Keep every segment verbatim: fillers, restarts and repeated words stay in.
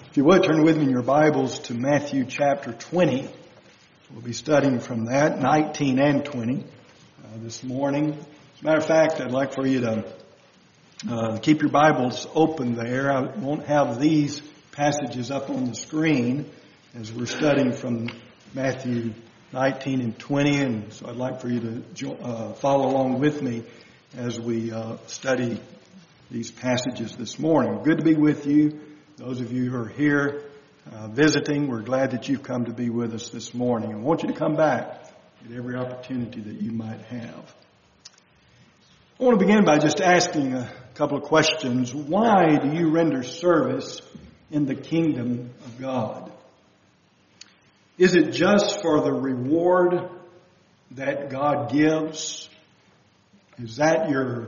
If you would, turn with me in your Bibles to Matthew chapter twenty. We'll be studying from that, nineteen and twenty, uh, this morning. As a matter of fact, I'd like for you to uh, keep your Bibles open there. I won't have these passages up on the screen as we're studying from Matthew nineteen and twenty, and so I'd like for you to jo- uh, follow along with me as we uh, study these passages this morning. Good to be with you. Those of you who are here uh, visiting, we're glad that you've come to be with us this morning. I want you to come back at every opportunity that you might have. I want to begin by just asking a couple of questions. Why do you render service in the kingdom of God? Is it just for the reward that God gives? Is that your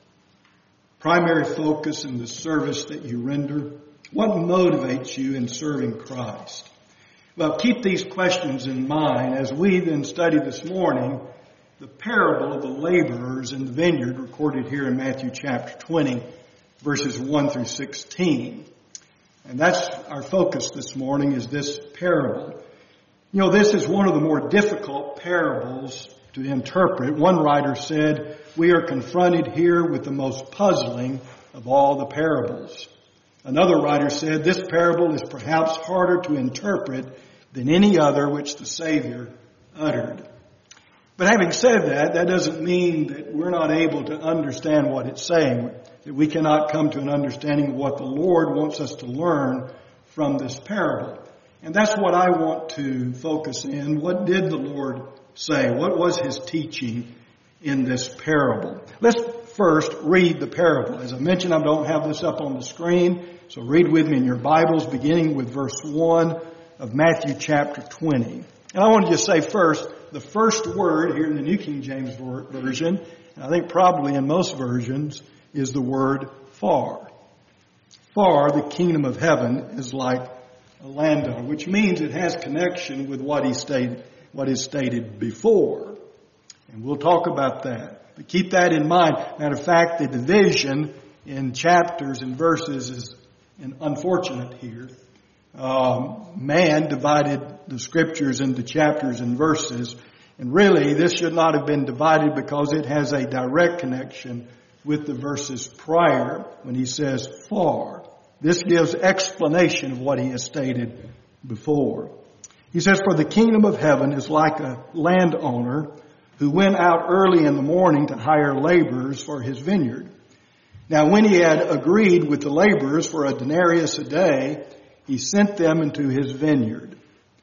primary focus in the service that you render? What motivates you in serving Christ? Well, keep these questions in mind as we then study this morning the parable of the laborers in the vineyard recorded here in Matthew chapter twenty, verses one through sixteen. And that's our focus this morning, is this parable. You know, this is one of the more difficult parables to interpret. One writer said, we are confronted here with the most puzzling of all the parables. Another writer said, this parable is perhaps harder to interpret than any other which the Savior uttered. But having said that, that doesn't mean that we're not able to understand what it's saying, that we cannot come to an understanding of what the Lord wants us to learn from this parable. And that's what I want to focus in. What did the Lord say? What was His teaching in this parable? Let's first read the parable. As I mentioned, I don't have this up on the screen, so read with me in your Bibles, beginning with verse one of Matthew chapter twenty. And I want to just say first, the first word here in the New King James Version, and I think probably in most versions, is the word far. Far, the kingdom of heaven is like a landowner, which means it has connection with what he stated, what is stated before. And we'll talk about that. But keep that in mind. Matter of fact, the division in chapters and verses is unfortunate here. Um, man divided the scriptures into chapters and verses. And really, this should not have been divided because it has a direct connection with the verses prior when he says far. This gives explanation of what he has stated before. He says, for the kingdom of heaven is like a landowner who went out early in the morning to hire laborers for his vineyard. Now when he had agreed with the laborers for a denarius a day, he sent them into his vineyard.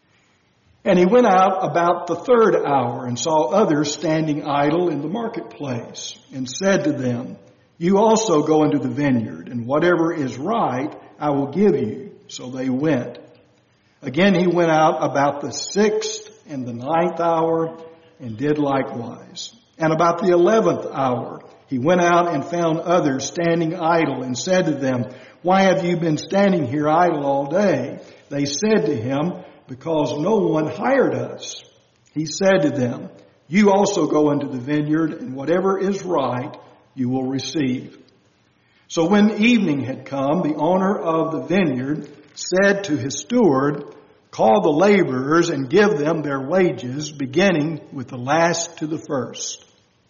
And he went out about the third hour and saw others standing idle in the marketplace, and said to them, you also go into the vineyard, and whatever is right I will give you. So they went. Again he went out about the sixth and the ninth hour, and did likewise. And about the eleventh hour he went out and found others standing idle, and said to them, why have you been standing here idle all day? They said to him, because no one hired us. He said to them, you also go into the vineyard, and whatever is right you will receive. So when evening had come, the owner of the vineyard said to his steward, call the laborers and give them their wages, beginning with the last to the first.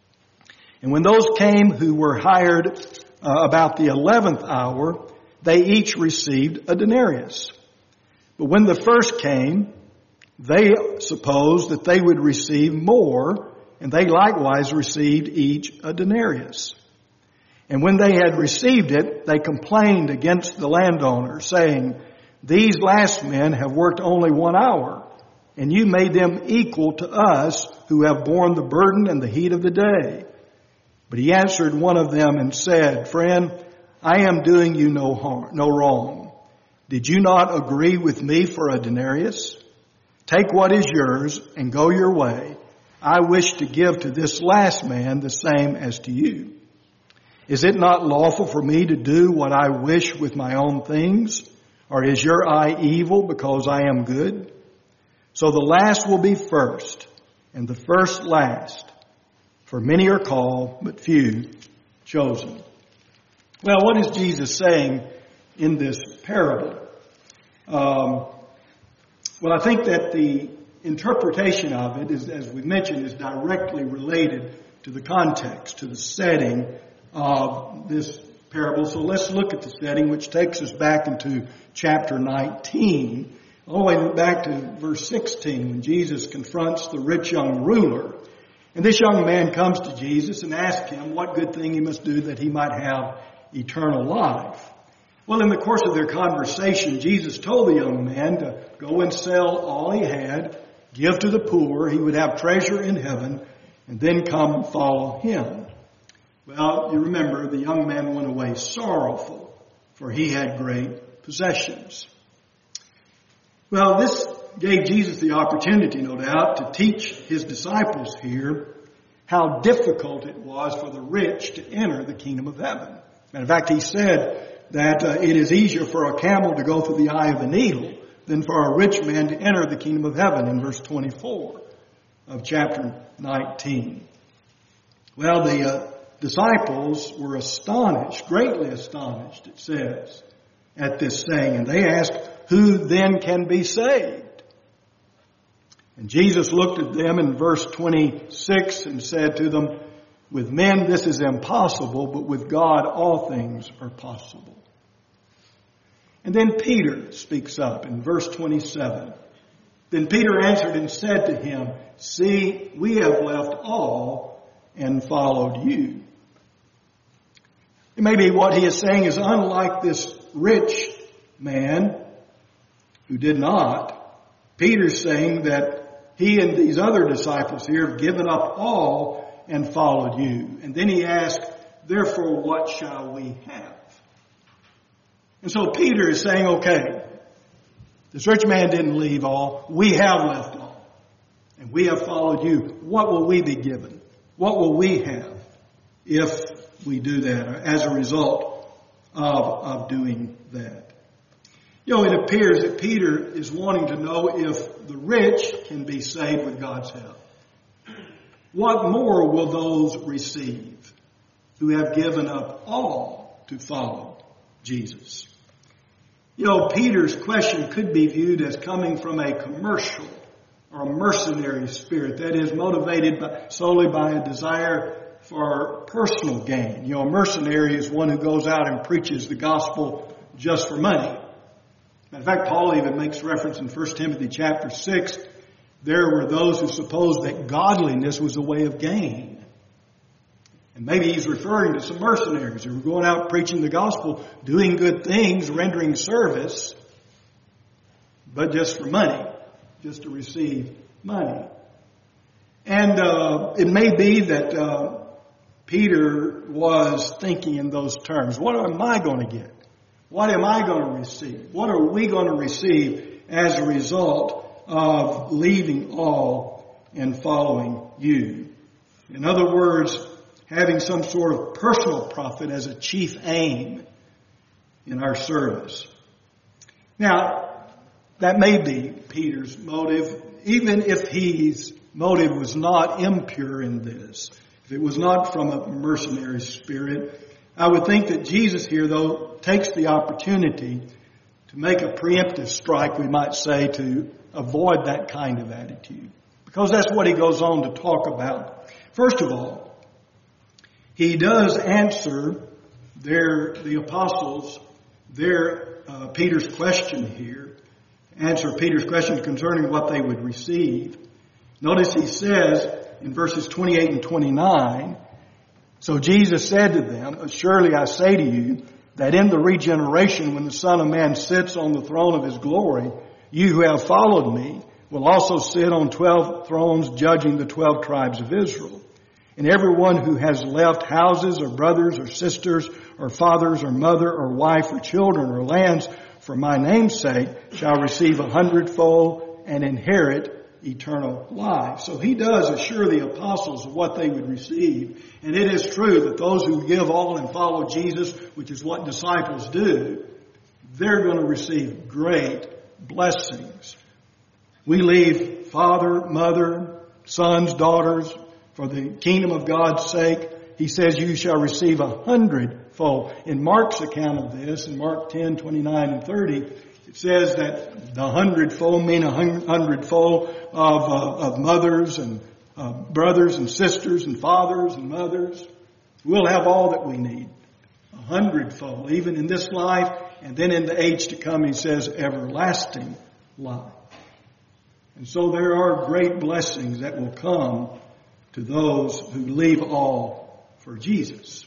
And when those came who were hired uh, about the eleventh hour, they each received a denarius. But when the first came, they supposed that they would receive more, and they likewise received each a denarius. And when they had received it, they complained against the landowner, saying, these last men have worked only one hour, and you made them equal to us who have borne the burden and the heat of the day. But he answered one of them and said, friend, I am doing you no harm, no wrong. Did you not agree with me for a denarius? Take what is yours and go your way. I wish to give to this last man the same as to you. Is it not lawful for me to do what I wish with my own things? Or is your eye evil because I am good? So the last will be first, and the first last. For many are called, but few chosen. Well, what is Jesus saying in this parable? Um, well, I think that the interpretation of it, is, as we mentioned, is directly related to the context, to the setting of this parable. So let's look at the setting, which takes us back into chapter nineteen, all the way back to verse sixteen, when Jesus confronts the rich young ruler. And this young man comes to Jesus and asks him what good thing he must do that he might have eternal life. Well, in the course of their conversation, Jesus told the young man to go and sell all he had, give to the poor, he would have treasure in heaven, and then come and follow him. Well, you remember the young man went away sorrowful, for he had great possessions. Well, this gave Jesus the opportunity, no doubt, to teach his disciples here how difficult it was for the rich to enter the kingdom of heaven. Matter of fact, he said that uh, it is easier for a camel to go through the eye of a needle than for a rich man to enter the kingdom of heaven, in verse twenty-four of chapter nineteen. Well, the uh, disciples were astonished, greatly astonished, it says, at this saying. And they asked, who then can be saved? And Jesus looked at them in verse twenty-six and said to them, with men this is impossible, but with God all things are possible. And then Peter speaks up in verse twenty-seven. Then Peter answered and said to him, see, we have left all and followed you. Maybe what he is saying is, unlike this rich man who did not, Peter's saying that he and these other disciples here have given up all and followed you. And then he asked, therefore what shall we have? And so Peter is saying, okay, this rich man didn't leave all. We have left all. And we have followed you. What will we be given? What will we have if we do that, or as a result of, of doing that? You know, it appears that Peter is wanting to know if the rich can be saved with God's help. What more will those receive who have given up all to follow Jesus? You know, Peter's question could be viewed as coming from a commercial or a mercenary spirit, that is motivated by, solely by a desire for personal gain. You know, a mercenary is one who goes out and preaches the gospel just for money. In fact, Paul even makes reference in First Timothy chapter six. There were those who supposed that godliness was a way of gain. And maybe he's referring to some mercenaries who were going out preaching the gospel, doing good things, rendering service, but just for money, just to receive money. And uh, it may be that uh, Peter was thinking in those terms. What am I going to get? What am I going to receive? What are we going to receive as a result of leaving all and following you? In other words, having some sort of personal profit as a chief aim in our service. Now, that may be Peter's motive, even if his motive was not impure in this. If it was not from a mercenary spirit, I would think that Jesus here, though, takes the opportunity to make a preemptive strike, we might say, to avoid that kind of attitude. Because that's what he goes on to talk about. First of all, he does answer their, the apostles, their, uh, Peter's question here, answer Peter's question concerning what they would receive. Notice he says in verses twenty-eight and twenty-nine, so Jesus said to them, surely I say to you, that in the regeneration, when the Son of Man sits on the throne of his glory, you who have followed me will also sit on twelve thrones judging the twelve tribes of Israel. And everyone who has left houses or brothers or sisters or fathers or mother or wife or children or lands for my name's sake shall receive a hundredfold and inherit eternal life. So he does assure the apostles of what they would receive. And it is true that those who give all and follow Jesus, which is what disciples do, they're going to receive great blessings. We leave father, mother, sons, daughters, for the kingdom of God's sake. He says you shall receive a hundredfold. In Mark's account of this, in Mark ten, twenty-nine and thirty, It says that the hundredfold mean a hundredfold of, uh, of mothers and uh, brothers and sisters and fathers and mothers. We'll have all that we need. A hundredfold, even in this life, and then in the age to come, he says, everlasting life. And so there are great blessings that will come to those who leave all for Jesus.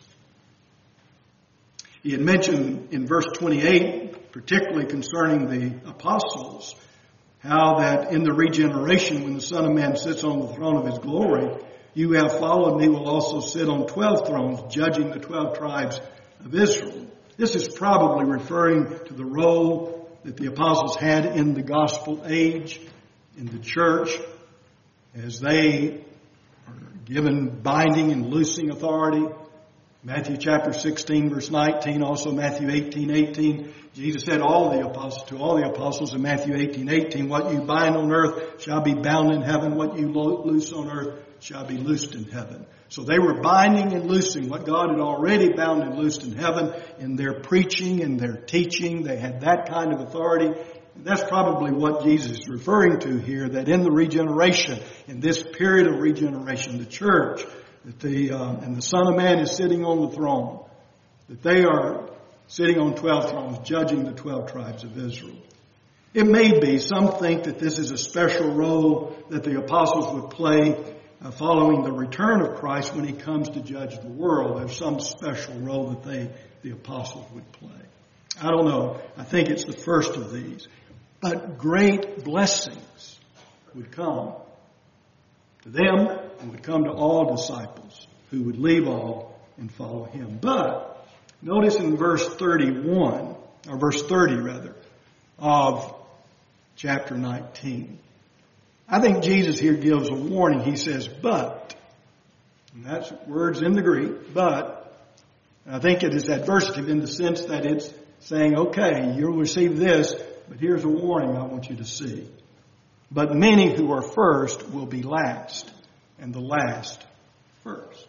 He had mentioned in verse twenty-eight, particularly concerning the apostles, how that in the regeneration, when the Son of Man sits on the throne of his glory, you have followed me will also sit on twelve thrones, judging the twelve tribes of Israel. This is probably referring to the role that the apostles had in the gospel age, in the church, as they are given binding and loosing authority. Matthew chapter sixteen, verse nineteen, also Matthew eighteen, eighteen. Jesus said all the apostles, to all the apostles in Matthew eighteen, eighteen, what you bind on earth shall be bound in heaven, what you loose on earth shall be loosed in heaven. So they were binding and loosing what God had already bound and loosed in heaven in their preaching and their teaching. They had that kind of authority. And that's probably what Jesus is referring to here, that in the regeneration, in this period of regeneration, the church, that the uh, and the Son of Man is sitting on the throne, that they are sitting on twelve thrones, judging the twelve tribes of Israel. It may be, some think that this is a special role that the apostles would play uh, following the return of Christ when he comes to judge the world. There's some special role that they, the apostles, would play. I don't know. I think it's the first of these. But great blessings would come to them and would come to all disciples who would leave all and follow him. But notice in verse thirty-one, or verse thirty rather, of chapter nineteen. I think Jesus here gives a warning. He says, but, and that's words in the Greek, but, and I think it is adversative in the sense that it's saying, okay, you'll receive this, but here's a warning I want you to see. But many who are first will be last, and the last first.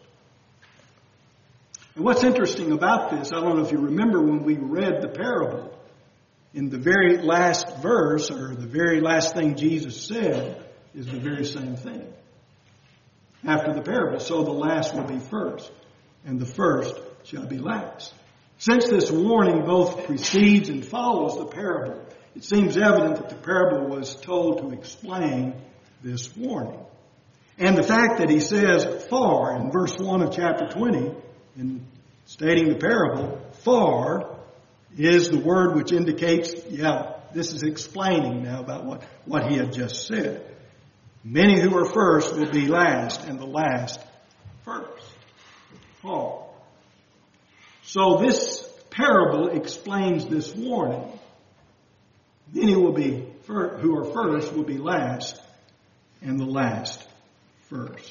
And what's interesting about this, I don't know if you remember when we read the parable, in the very last verse, or the very last thing Jesus said, is the very same thing. After the parable, so the last will be first, and the first shall be last. Since this warning both precedes and follows the parable, it seems evident that the parable was told to explain this warning. And the fact that he says for in verse one of chapter twenty, in stating the parable, for is the word which indicates, yeah, this is explaining now about what, what he had just said. Many who are first will be last, and the last first. For. So this parable explains this warning. Many will be who are first will be last, and the last first.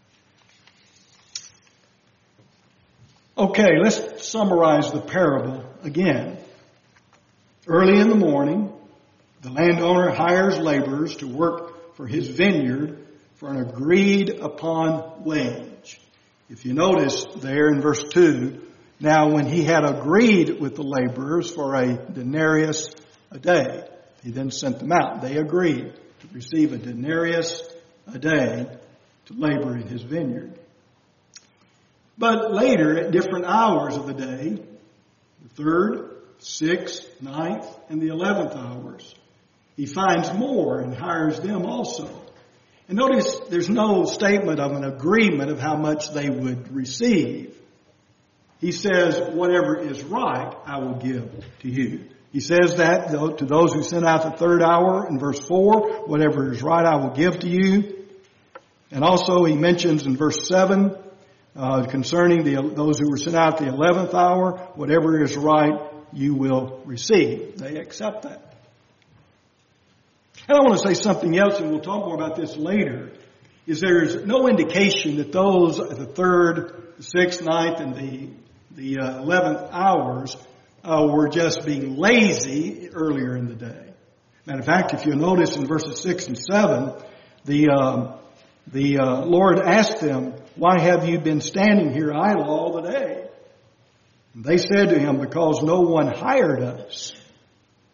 Okay, let's summarize the parable again. Early in the morning, the landowner hires laborers to work for his vineyard for an agreed upon wage. If you notice there in verse two, now when he had agreed with the laborers for a denarius a day, he then sent them out. They agreed to receive a denarius a day to labor in his vineyard. But later, at different hours of the day, the third, sixth, ninth, and the eleventh hours, he finds more and hires them also. And notice there's no statement of an agreement of how much they would receive. He says, whatever is right, I will give to you. He says that to those who sent out the third hour in verse four, whatever is right, I will give to you. And also he mentions in verse seven, uh, concerning the, those who were sent out the eleventh hour, whatever is right, you will receive. They accept that. And I want to say something else, and we'll talk more about this later, is there's no indication that those, the third, the sixth, ninth, and the, the uh, eleventh hours uh, were just being lazy earlier in the day. Matter of fact, if you notice in verses six and seven, the, uh, the uh, Lord asked them, why have you been standing here idle all the day? And they said to him, because no one hired us.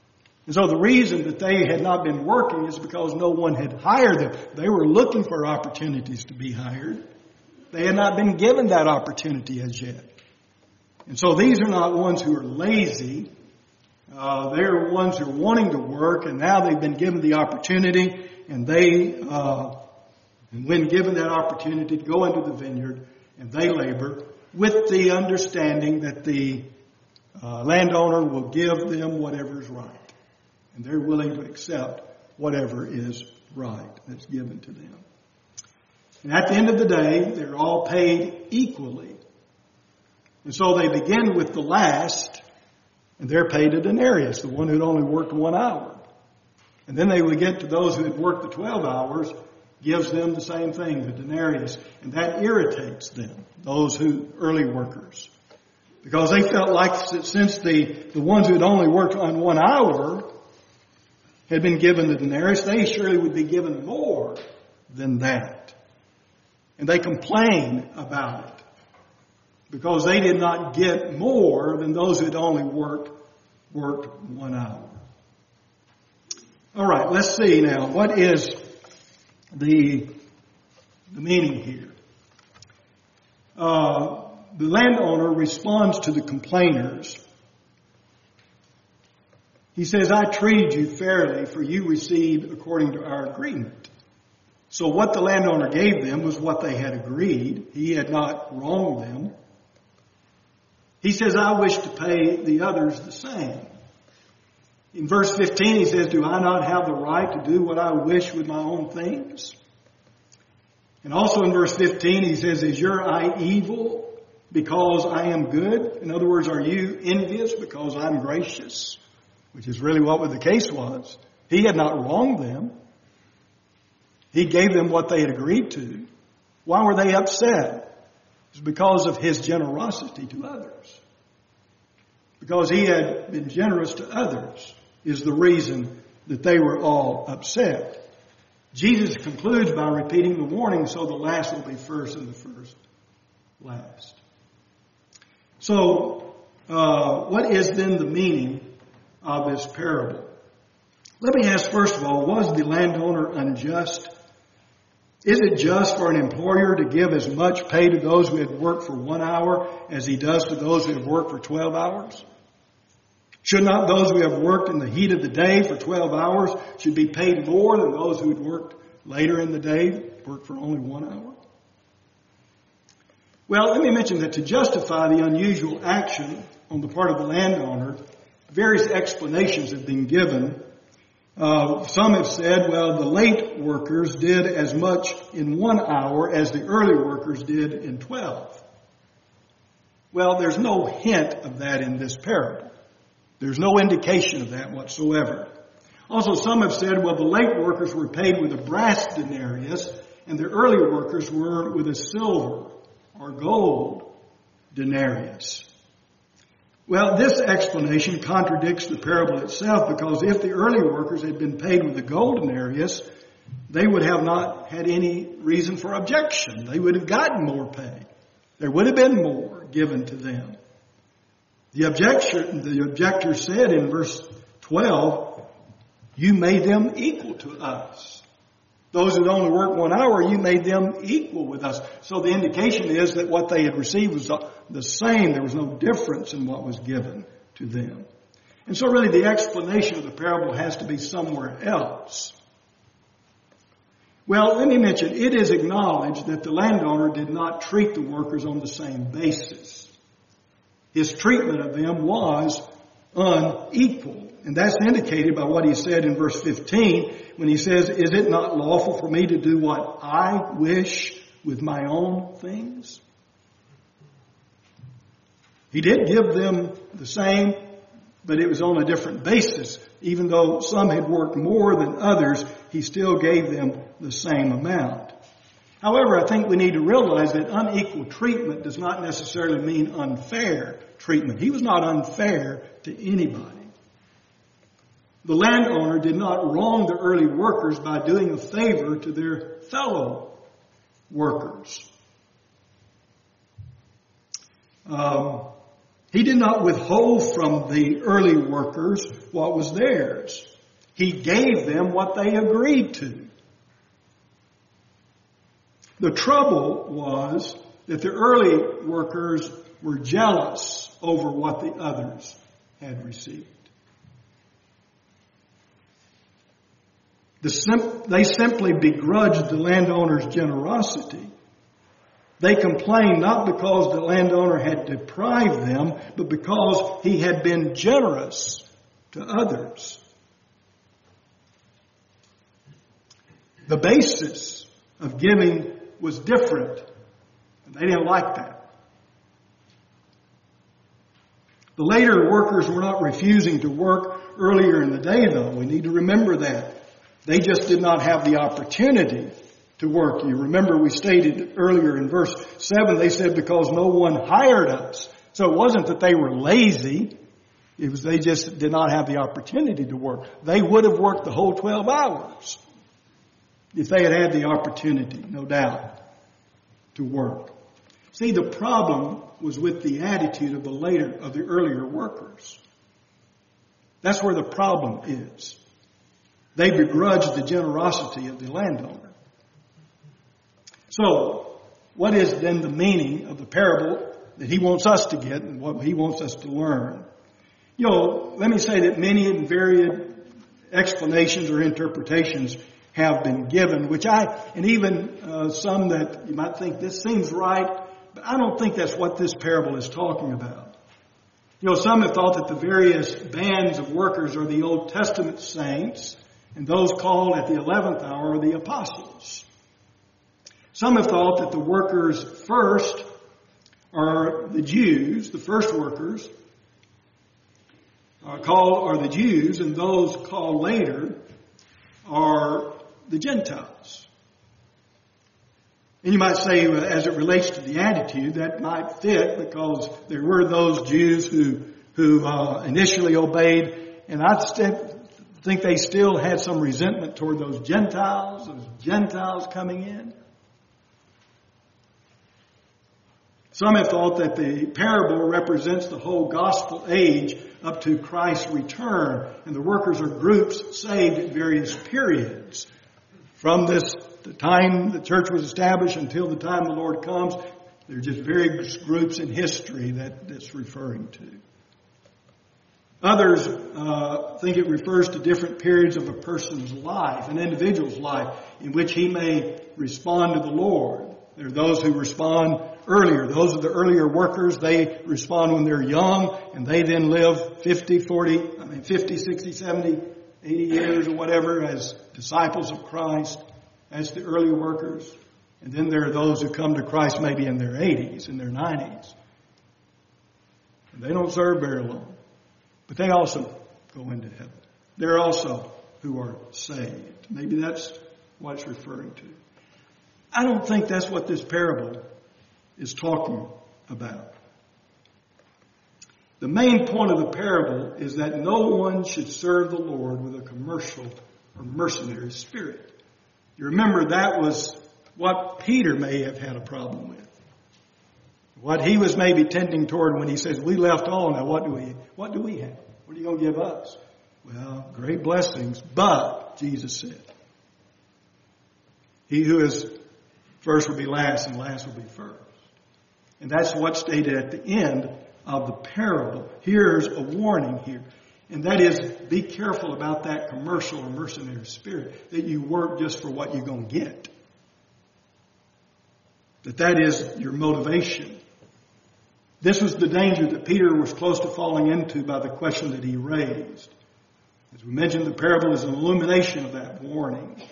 And so the reason that they had not been working is because no one had hired them. They were looking for opportunities to be hired. They had not been given that opportunity as yet. And so these are not ones who are lazy. Uh, they're ones who are wanting to work, and now they've been given the opportunity, and they, uh, and when given that opportunity to go into the vineyard, and they labor with the understanding that the uh, landowner will give them whatever is right. And they're willing to accept whatever is right that's given to them. And at the end of the day, they're all paid equally. And so they begin with the last, and they're paid a denarius, the one who'd only worked one hour. And then they would get to those who had worked the twelve hours, gives them the same thing, the denarius. And that irritates them, those who, early workers. Because they felt like since the, the ones who had only worked on one hour had been given the denarius, they surely would be given more than that. And they complain about it because they did not get more than those who had only worked, worked one hour. All right, let's see now. What is the, the meaning here? Uh, the landowner responds to the complainers. He says, I treated you fairly, for you received according to our agreement. So what the landowner gave them was what they had agreed. He had not wronged them. He says, I wish to pay the others the same. In verse fifteen, he says, do I not have the right to do what I wish with my own things? And also in verse fifteen, he says, is your eye evil because I am good? In other words, are you envious because I'm gracious? Which is really what the case was. He had not wronged them. He gave them what they had agreed to. Why were they upset? It was because of his generosity to others. Because he had been generous to others is the reason that they were all upset. Jesus concludes by repeating the warning, so the last will be first and the first last. So, uh, what is then the meaning of this parable? Let me ask first of all, was the landowner unjust? Is it just for an employer to give as much pay to those who had worked for one hour as he does to those who have worked for twelve hours? Should not those who have worked in the heat of the day for twelve hours should be paid more than those who had worked later in the day, worked for only one hour? Well, let me mention that to justify the unusual action on the part of the landowner, various explanations have been given. Uh, some have said, well, the late workers did as much in one hour as the early workers did in twelve. Well, there's no hint of that in this parable. There's no indication of that whatsoever. Also, some have said, well, the late workers were paid with a brass denarius, and the early workers were with a silver or gold denarius. Well, this explanation contradicts the parable itself, because if the early workers had been paid with the gold denarius, they would have not had any reason for objection. They would have gotten more pay. There would have been more given to them. The objector, the objector said in verse twelve, you made them equal to us. Those that only worked one hour, you made them equal with us. So the indication is that what they had received was the same. There was no difference in what was given to them. And so really the explanation of the parable has to be somewhere else. Well, let me mention, it is acknowledged that the landowner did not treat the workers on the same basis. His treatment of them was unequal. And that's indicated by what he said in verse fifteen when he says, is it not lawful for me to do what I wish with my own things? He did give them the same, but it was on a different basis. Even though some had worked more than others, he still gave them the same amount. However, I think we need to realize that unequal treatment does not necessarily mean unfair treatment. He was not unfair to anybody. The landowner did not wrong the early workers by doing a favor to their fellow workers. Um, He did not withhold from the early workers what was theirs. He gave them what they agreed to. The trouble was that the early workers were jealous over what the others had received. The sim- they simply begrudged the landowner's generosity. They complained not because the landowner had deprived them, but because he had been generous to others. The basis of giving was different, and they didn't like that. The later workers were not refusing to work earlier in the day, though. We need to remember that. They just did not have the opportunity to work. You remember we stated earlier in verse seven, they said because no one hired us. So it wasn't that they were lazy. It was they just did not have the opportunity to work. They would have worked the whole twelve hours if they had had the opportunity, no doubt, to work. See, the problem was with the attitude of the later, of the earlier workers. That's where the problem is. They begrudged the generosity of the landowner. So, what is then the meaning of the parable that he wants us to get and what he wants us to learn? You know, let me say that many and varied explanations or interpretations have been given, which I, and even uh, some that you might think this seems right, but I don't think that's what this parable is talking about. You know, some have thought that the various bands of workers are the Old Testament saints, and those called at the eleventh hour are the apostles. Some have thought that the workers first are the Jews, the first workers are called are the Jews, and those called later are the Gentiles. And you might say, as it relates to the attitude, that might fit because there were those Jews who who uh, initially obeyed, and I st- think they still had some resentment toward those Gentiles, those Gentiles coming in. Some have thought that the parable represents the whole gospel age up to Christ's return, and the workers are groups saved at various periods. From this, the time the church was established until the time the Lord comes, there are just various groups in history that it's referring to. Others uh, think it refers to different periods of a person's life, an individual's life, in which he may respond to the Lord. There are those who respond earlier. Those are the earlier workers. They respond when they're young, and they then live fifty, forty, I mean fifty, sixty, seventy, eighty years or whatever as disciples of Christ. That's the early workers. And then there are those who come to Christ maybe in their eighties, in their nineties. And they don't serve very long. But they also go into heaven. There are also who are saved. Maybe that's what it's referring to. I don't think that's what this parable is talking about. The main point of the parable is that no one should serve the Lord with a commercial or mercenary spirit. You remember that was what Peter may have had a problem with. What he was maybe tending toward when he says, we left all, now what do we, what do we have? What are you going to give us? Well, great blessings, but, Jesus said, he who is first will be last and last will be first. And that's what's stated at the end of the parable. Here's a warning here. And that is, be careful about that commercial or mercenary spirit, that you work just for what you're going to get. That that is your motivation. This was the danger that Peter was close to falling into by the question that he raised. As we mentioned, the parable is an illumination of that warning.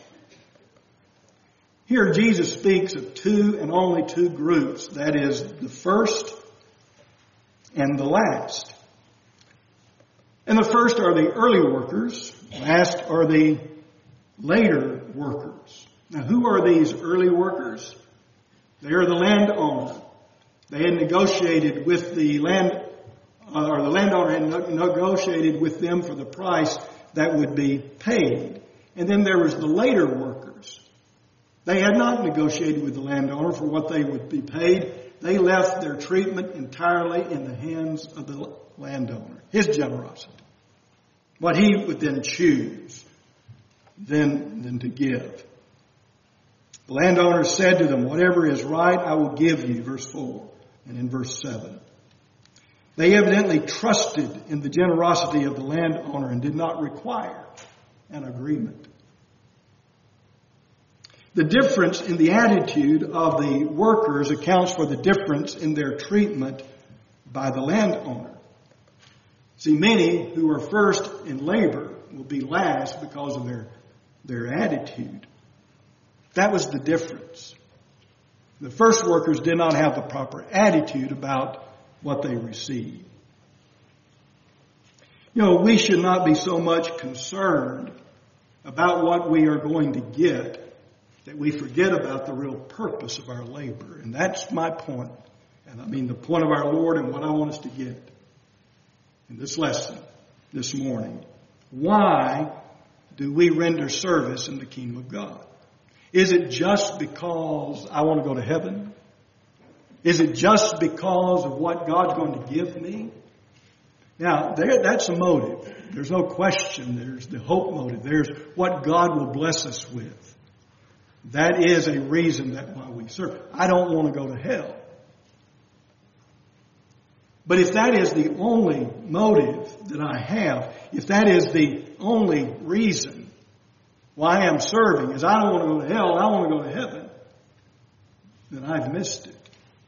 Here Jesus speaks of two and only two groups. That is, the first and the last. And the first are the early workers. Last are the later workers. Now, who are these early workers? They are the landowner. They had negotiated with the land, or the landowner had negotiated with them for the price that would be paid. And then there was the later workers. They had not negotiated with the landowner for what they would be paid. They left their treatment entirely in the hands of the landowner, his generosity. What he would then choose then, then to give. The landowner said to them, whatever is right, I will give you, verse four, and in verse seven. They evidently trusted in the generosity of the landowner and did not require an agreement. The difference in the attitude of the workers accounts for the difference in their treatment by the landowner. See, many who are first in labor will be last because of their, their attitude. That was the difference. The first workers did not have the proper attitude about what they received. You know, we should not be so much concerned about what we are going to get that we forget about the real purpose of our labor. And that's my point. And I mean the point of our Lord and what I want us to get in this lesson this morning. Why do we render service in the kingdom of God? Is it just because I want to go to heaven? Is it just because of what God's going to give me? Now, there, that's a motive. There's no question. There's the hope motive. There's what God will bless us with. That is a reason that why we serve. I don't want to go to hell. But if that is the only motive that I have, if that is the only reason why I'm serving, is I don't want to go to hell, I want to go to heaven, then I've missed it.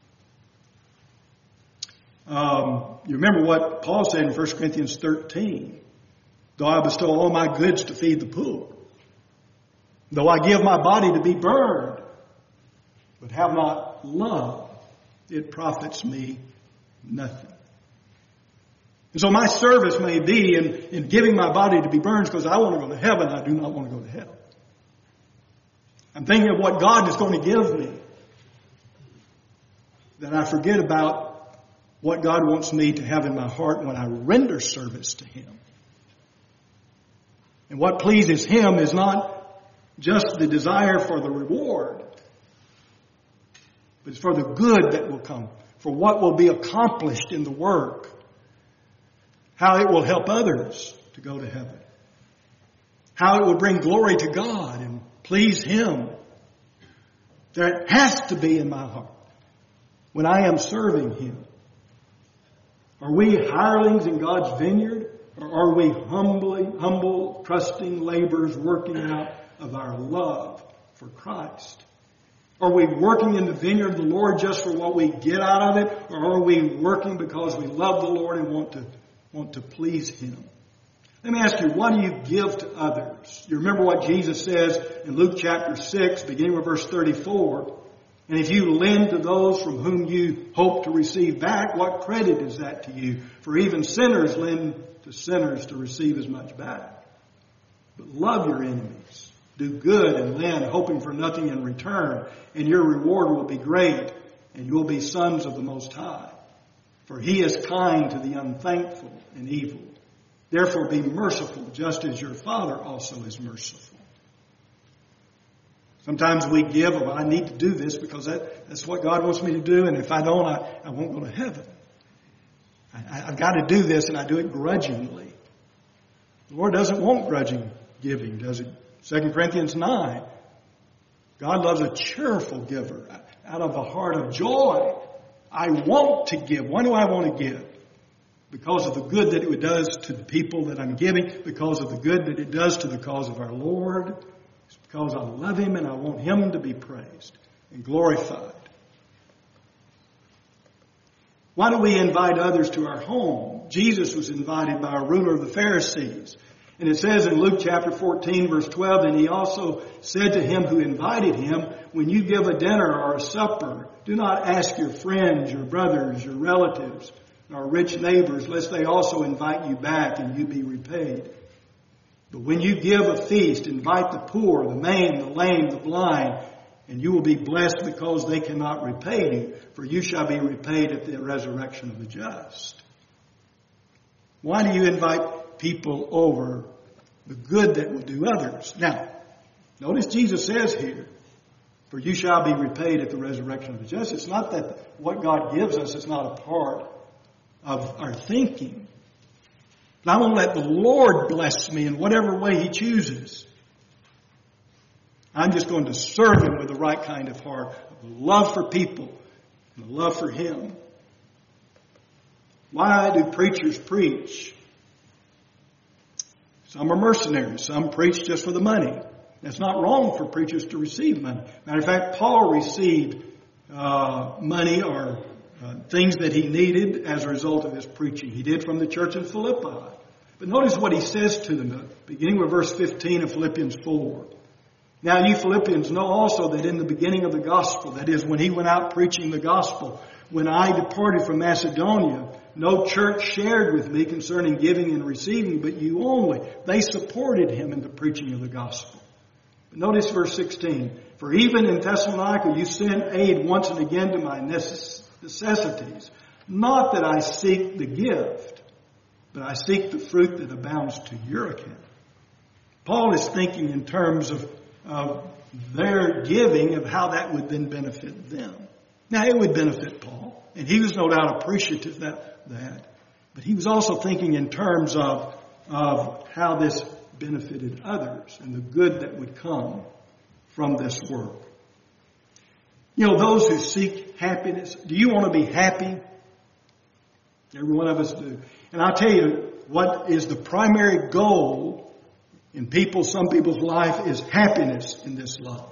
Um, you remember what Paul said in First Corinthians thirteen. Though I bestow all my goods to feed the poor, though I give my body to be burned, but have not love, it profits me nothing. And so my service may be in, in giving my body to be burned because I want to go to heaven. I do not want to go to hell. I'm thinking of what God is going to give me. Then I forget about what God wants me to have in my heart when I render service to Him. And what pleases Him is not just the desire for the reward, but it's for the good that will come, for what will be accomplished in the work, how it will help others to go to heaven, how it will bring glory to God and please Him. That has to be in my heart when I am serving Him. Are we hirelings in God's vineyard? Or are we humbly, humble, trusting laborers working out of our love for Christ? Are we working in the vineyard of the Lord just for what we get out of it? Or are we working because we love the Lord and want to, want to please Him? Let me ask you, what do you give to others? You remember what Jesus says in Luke chapter six, beginning with verse thirty-four. And if you lend to those from whom you hope to receive back, what credit is that to you? For even sinners lend to sinners to receive as much back. But love your enemies. Do good and lend, hoping for nothing in return. And your reward will be great, and you will be sons of the Most High. For He is kind to the unthankful and evil. Therefore be merciful, just as your Father also is merciful. Sometimes we give, well, I need to do this because that, that's what God wants me to do, and if I don't, I, I won't go to heaven. I, I've got to do this, and I do it grudgingly. The Lord doesn't want grudging giving, does He? Second Corinthians nine. God loves a cheerful giver out of a heart of joy. I want to give. Why do I want to give? Because of the good that it does to the people that I'm giving, because of the good that it does to the cause of our Lord. It's because I love Him and I want Him to be praised and glorified. Why do we invite others to our home? Jesus was invited by a ruler of the Pharisees. And it says in Luke chapter fourteen, verse twelve, and He also said to him who invited him, when you give a dinner or a supper, do not ask your friends, your brothers, your relatives, or rich neighbors, lest they also invite you back and you be repaid. But when you give a feast, invite the poor, the maimed, the lame, the blind, and you will be blessed because they cannot repay you, for you shall be repaid at the resurrection of the just. Why do you invite people over the good that will do others? Now, notice Jesus says here, For you shall be repaid at the resurrection of the just. It's not that what God gives us is not a part of our thinking. And I won't let the Lord bless me in whatever way He chooses. I'm just going to serve Him with the right kind of heart, a love for people and a love for Him. Why do preachers preach? Some are mercenaries. Some preach just for the money. It's not wrong for preachers to receive money. Matter of fact, Paul received uh, money or uh, things that he needed as a result of his preaching. He did from the church in Philippi. But notice what he says to them, beginning with verse fifteen of Philippians four. Now you Philippians know also that in the beginning of the gospel, that is, when he went out preaching the gospel, when I departed from Macedonia, no church shared with me concerning giving and receiving, but you only. They supported him in the preaching of the gospel. Notice verse sixteen. For even in Thessalonica you sent aid once and again to my necessities. Not that I seek the gift, but I seek the fruit that abounds to your account. Paul is thinking in terms of, of their giving, of how that would then benefit them. Now it would benefit Paul, and he was no doubt appreciative of that, that. But he was also thinking in terms of, of how this benefited others and the good that would come from this work. You know, those who seek happiness, do you want to be happy? Every one of us do. And I'll tell you what is the primary goal in people, some people's life is happiness in this life.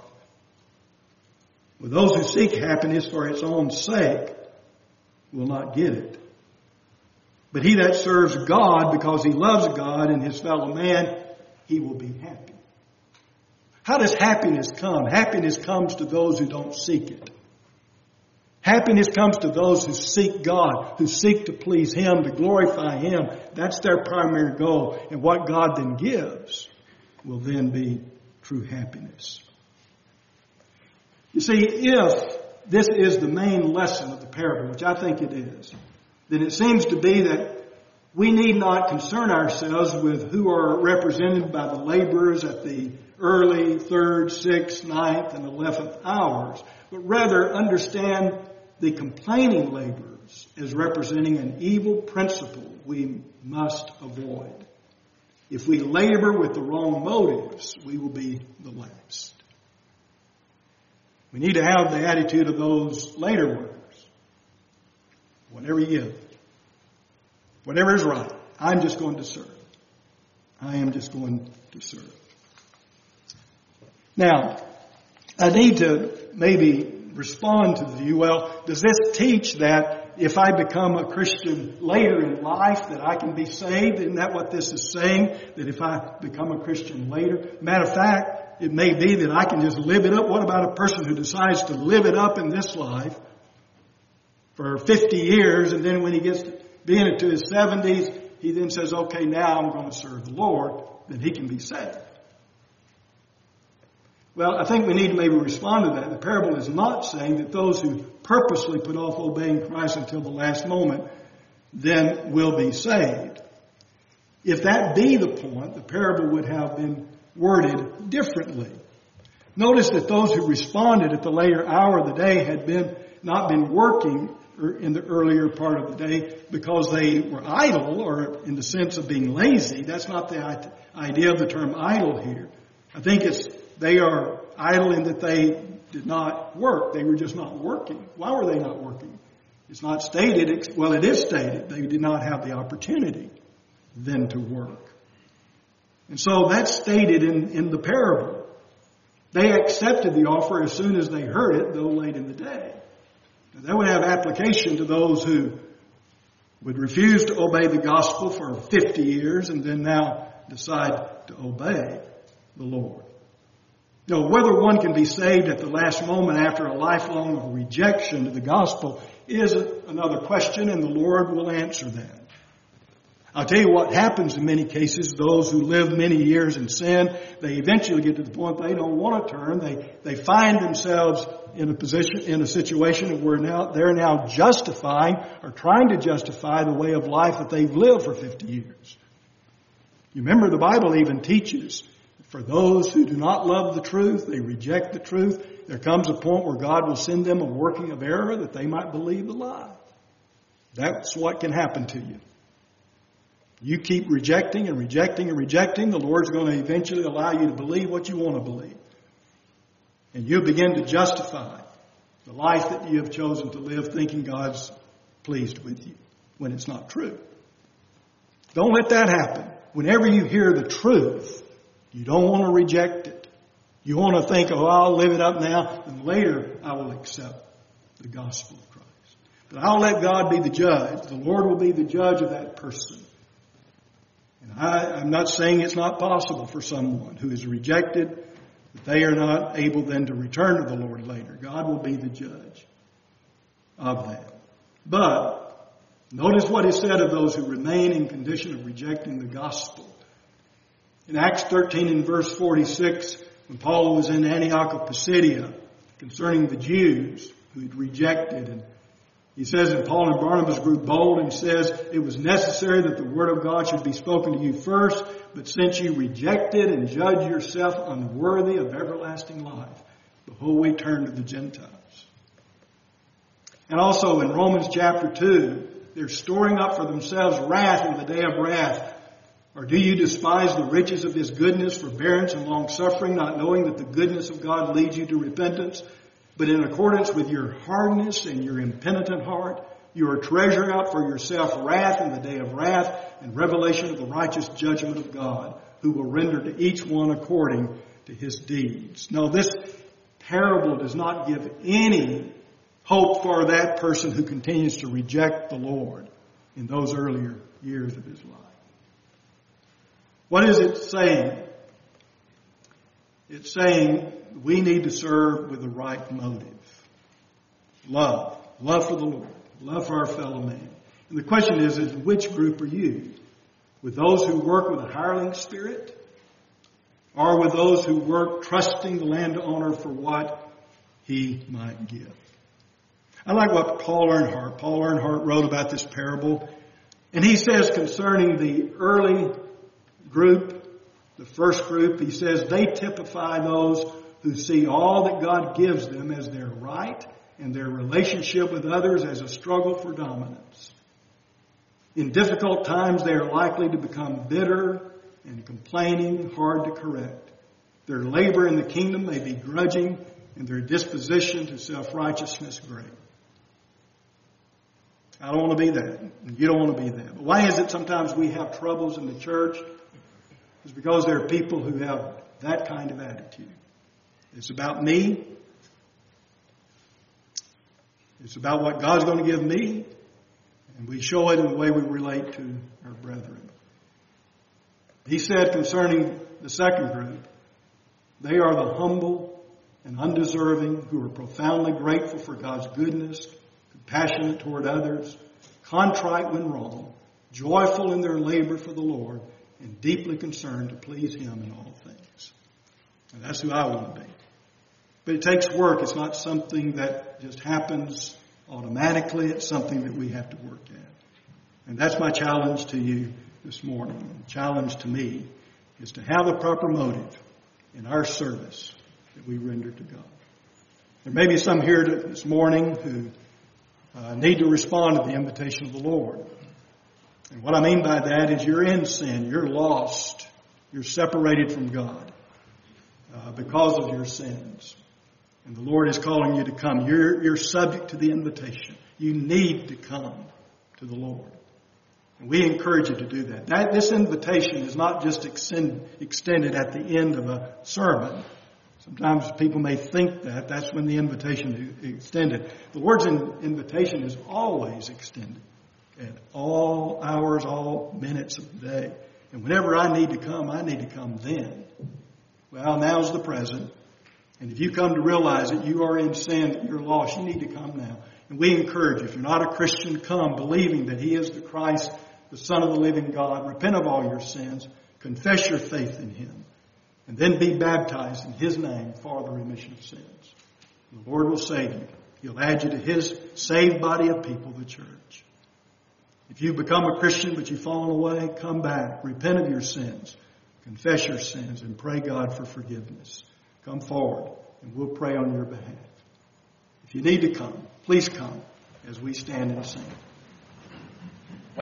With those who seek happiness for its own sake will not get it. But he that serves God because he loves God and his fellow man, he will be happy. How does happiness come? Happiness comes to those who don't seek it. Happiness comes to those who seek God, who seek to please Him, to glorify Him. That's their primary goal. And what God then gives will then be true happiness. You see, if this is the main lesson of the parable, which I think it is, then it seems to be that we need not concern ourselves with who are represented by the laborers at the early third, sixth, ninth, and eleventh hours, but rather understand the complaining laborers as representing an evil principle we must avoid. If we labor with the wrong motives, we will be the last. We need to have the attitude of those later workers. Whatever you give, whatever is right, I'm just going to serve. I am just going to serve. Now, I need to maybe respond to the view, well, does this teach that if I become a Christian later in life that I can be saved? Isn't that what this is saying? That if I become a Christian later? Matter of fact, it may be that I can just live it up. What about a person who decides to live it up in this life for fifty years, and then when he gets to being into his seventies, he then says, okay, now I'm going to serve the Lord, then he can be saved. Well, I think we need to maybe respond to that. The parable is not saying that those who purposely put off obeying Christ until the last moment then will be saved. If that be the point, the parable would have been worded differently. Notice that those who responded at the later hour of the day had been not been working in the earlier part of the day because they were idle, or in the sense of being lazy. That's not the idea of the term idle here. I think it's they are idle in that they did not work. They were just not working. Why were they not working? It's not stated. Well, it is stated. They did not have the opportunity then to work. And so that's stated in, in the parable. They accepted the offer as soon as they heard it, though late in the day. Now, that would have application to those who would refuse to obey the gospel for fifty years and then now decide to obey the Lord. Now, whether one can be saved at the last moment after a lifelong rejection of the gospel is another question, and the Lord will answer that. I'll tell you what happens in many cases. Those who live many years in sin, they eventually get to the point they don't want to turn. They they find themselves in a position, in a situation where now they're now justifying or trying to justify the way of life that they've lived for fifty years. You remember the Bible even teaches, for those who do not love the truth, they reject the truth, there comes a point where God will send them a working of error that they might believe the lie. That's what can happen to you. You keep rejecting and rejecting and rejecting, the Lord's going to eventually allow you to believe what you want to believe. And you'll begin to justify the life that you have chosen to live thinking God's pleased with you when it's not true. Don't let that happen. Whenever you hear the truth, you don't want to reject it. You want to think, oh, I'll live it up now, and later I will accept the gospel of Christ. But I'll let God be the judge. The Lord will be the judge of that person. And I, I'm not saying it's not possible for someone who is rejected, that they are not able then to return to the Lord later. God will be the judge of that. But notice what is said of those who remain in condition of rejecting the gospel. In Acts thirteen and verse forty-six, when Paul was in Antioch of Pisidia, concerning the Jews who had rejected, and he says, and Paul and Barnabas grew bold and says, it was necessary that the word of God should be spoken to you first, but since you rejected and judge yourself unworthy of everlasting life, behold, we turn to the Gentiles. And also in Romans chapter two, they're storing up for themselves wrath in the day of wrath. Or do you despise the riches of His goodness, forbearance, and long-suffering, not knowing that the goodness of God leads you to repentance? But in accordance with your hardness and your impenitent heart, you are treasuring up for yourself wrath in the day of wrath and revelation of the righteous judgment of God, who will render to each one according to his deeds. No, this parable does not give any hope for that person who continues to reject the Lord in those earlier years of his life. What is it saying? It's saying we need to serve with the right motive. Love. Love for the Lord. Love for our fellow man. And the question is, is which group are you? With those who work with a hireling spirit? Or with those who work trusting the landowner for what he might give? I like what Paul Earnhardt, Paul Earnhardt wrote about this parable. And he says concerning the early group, the first group, he says they typify those who see all that God gives them as their right and their relationship with others as a struggle for dominance. In difficult times, they are likely to become bitter and complaining, hard to correct. Their labor in the kingdom may be grudging, and their disposition to self-righteousness great. I don't want to be that. And you don't want to be that. But why is it sometimes we have troubles in the church? It's because there are people who have that kind of attitude. It's about me. It's about what God's going to give me. And we show it in the way we relate to our brethren. He said concerning the second group, they are the humble and undeserving who are profoundly grateful for God's goodness, compassionate toward others, contrite when wrong, joyful in their labor for the Lord, and deeply concerned to please Him in all things. And that's who I want to be. But it takes work. It's not something that just happens automatically. It's something that we have to work at. And that's my challenge to you this morning. The challenge to me is to have a proper motive in our service that we render to God. There may be some here this morning who uh, need to respond to the invitation of the Lord. And what I mean by that is you're in sin. You're lost. You're separated from God uh, because of your sins. And the Lord is calling you to come. You're, you're subject to the invitation. You need to come to the Lord. And we encourage you to do that. that this invitation is not just extend, extended at the end of a sermon. Sometimes people may think that. That's when the invitation is extended. The Lord's invitation is always extended. At all hours, all minutes of the day. And whenever I need to come, I need to come then. Well, now's the present. And if you come to realize that you are in sin, that you're lost, you need to come now. And we encourage you, if you're not a Christian, come believing that He is the Christ, the Son of the living God. Repent of all your sins. Confess your faith in Him. And then be baptized in His name for the remission of sins. The Lord will save you. He'll add you to His saved body of people, the church. If you've become a Christian but you've fallen away, come back. Repent of your sins. Confess your sins and pray God for forgiveness. Come forward and we'll pray on your behalf. If you need to come, please come as we stand and sing.